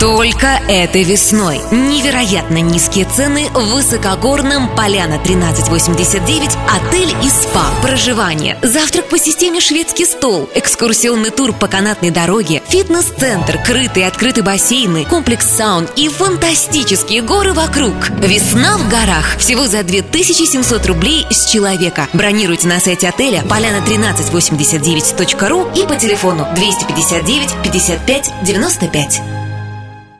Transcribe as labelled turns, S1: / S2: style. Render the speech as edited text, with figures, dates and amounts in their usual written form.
S1: Только этой весной. Невероятно низкие цены в высокогорном Поляна 1389, отель и спа, проживание, завтрак по системе шведский стол, экскурсионный тур по канатной дороге, фитнес-центр, крытые и открытые бассейны, комплекс саун и фантастические горы вокруг. Весна в горах. Всего за 2700 рублей с человека. Бронируйте на сайте отеля polyana1389.ru и по телефону 259 55 95.